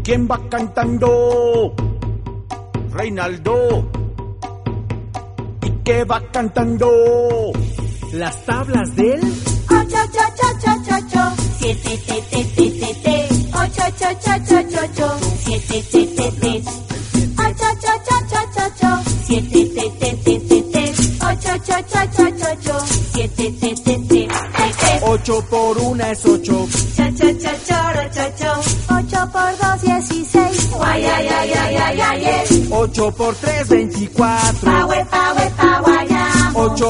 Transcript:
¿Quién va cantando? Reinaldo. ¿Y qué va cantando? Las tablas del 8, 7, 8, 7, 7, 8 por 1 es 8. 8 por 2, 16. 8 por 3, 24. 8